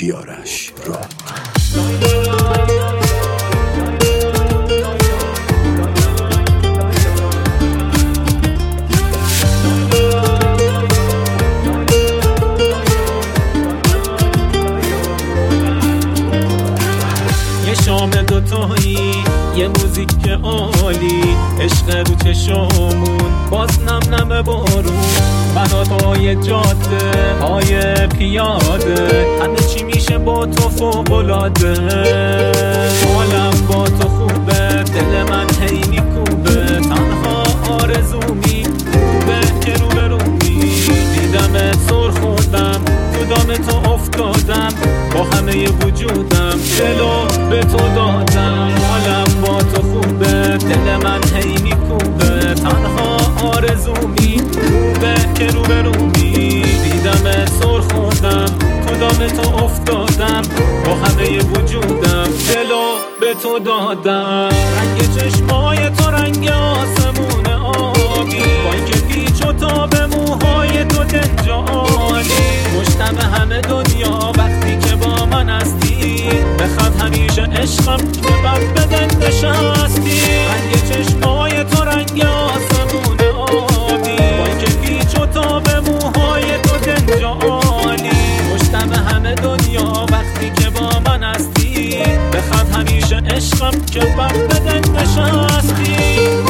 بیارش را. یه شام دوتایی، یه موزیک عالی، عشق رو چشامون باز نم نم بارون، بناتای جاده های پیاده، همه چی میشه با تو فوق‌العاده. حالم با تو خوبه، دل من هی میکوبه، تنها آرزومی خوبه که رو به رو دیدمت سر خوردم، تو دام تو افتادم، با همه وجودم دلو به تو دادم. حالم با تو خوبه، دل من هی میکوبه، تنها آرزومی خوبه که رو به رو دیدمت سر خوردم، تو دام تو افتادم، با همه وجودم دلو به تو دادم. رنگ چشمای تو رنگ آسمون آبی، با اینکه پیچ و تاب موهای تو دنج عالی، مشتم همه دنیا وقتی که با من هستی، بخواد همیشه عشقم که بد بدن نشستی. رنگ چشمای تو رنگ آسمون آبی، با اینکه پیچ و تاب موهای تو دنج عالی، مشتم همه دنیا وقتی که با من هستی، بخواد همیشه عشقم که بد بدن نشستی.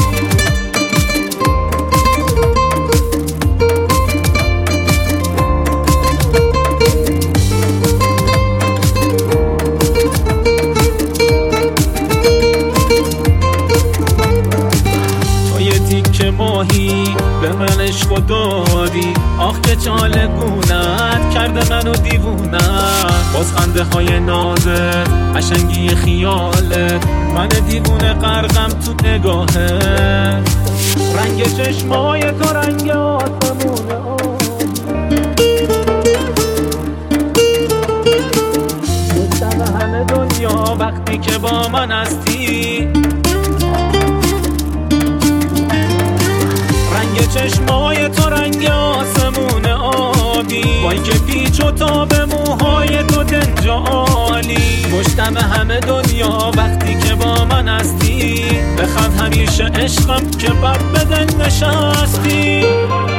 ماهی به من عشق دادی، آخ که چالگونت کرده منو دیوونت، باز خنده های نازت قشنگی خیالت، من دیوونه غرقم تو نگاهت. رنگ چشمای تو رنگ آسمون مشتم همه دنیا وقتی که با من هستی. رنگ چشمای تو رنگ آسمون آبی، با اینکه پیچ و تاب موهای تو دنج عالی، مشتم همه دنیا وقتی که با من هستی، بخواد همیشه عشقم که بد بدن نشستی.